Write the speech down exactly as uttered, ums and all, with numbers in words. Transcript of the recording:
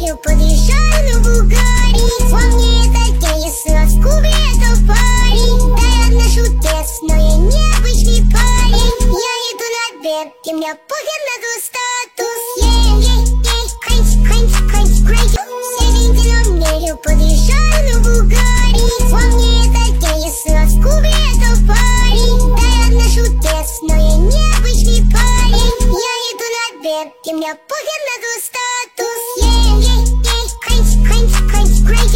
нею подъезжаю на Бугари. Во мне этот день, если на скубе это парень. Да, я ношу тест, но я необычный парень. Я иду на бег, и мне похер на твой статус. Ей, ей, ей, крэнч, крэнч, крэнч, крэнч. Все деньги на мне, я подъезжаю на Бугари. Во мне этот день, если на скубе это парень. Да, я ношу тест, но я необычный парень. Я иду на бег, и мне похер на твой статус. Ей, ей, ей, крэнч, крэнч, крэнч, крэнч.